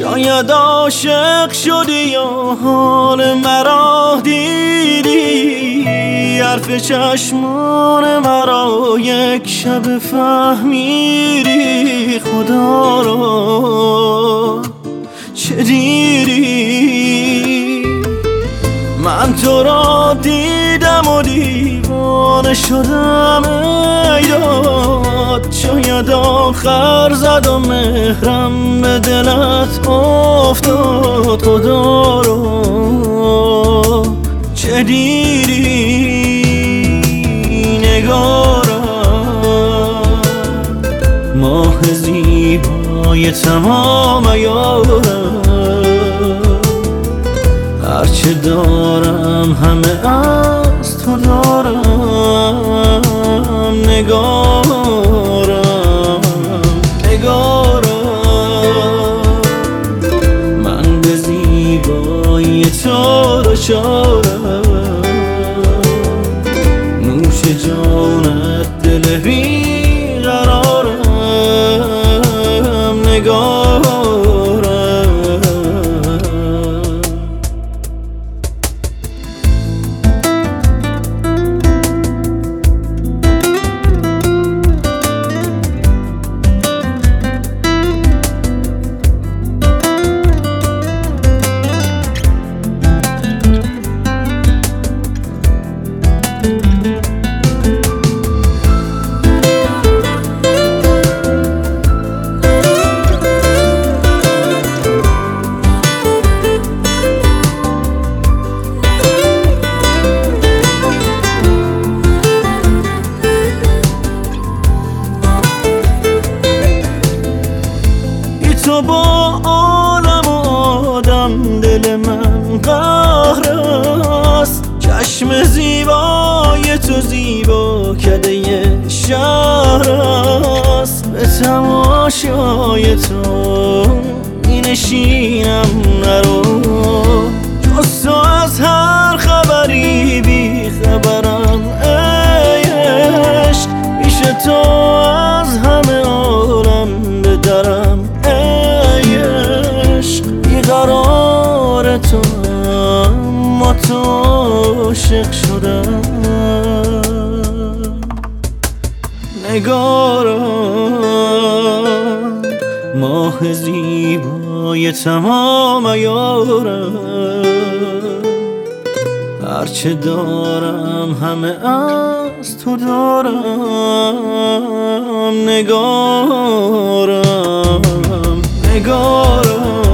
شاید عاشق شدی یا حال مرا دیدی، حرف چشمان مرا یک شب فهمیدی. خدا را چه دیدی؟ من تو را دیدم و دیوانه شدم ای داد. شاید آخر زد و مهرم به دلت افتاد. خدا را چه دیدی؟ نگارم ماه زیبای تمام عیارم، هرچه دارم همه از تو دارم. نگارم من به زیبایی تو دچارم، نوش جانت دل بیقرارم. نگارم تو با عالم و آدم دل من قهر است. چشم زیبای تو زیبا کده شهر است. به تماشای تو می نشینم نرو، جز تو از هر خبری بی خبرم ای عشق. پیش تو از همه عالم به درم قرار تو، اما تو عاشق شدم. نگارم ماه زیبای تمام عیارم، هرچه دارم همه از تو دارم. نگارم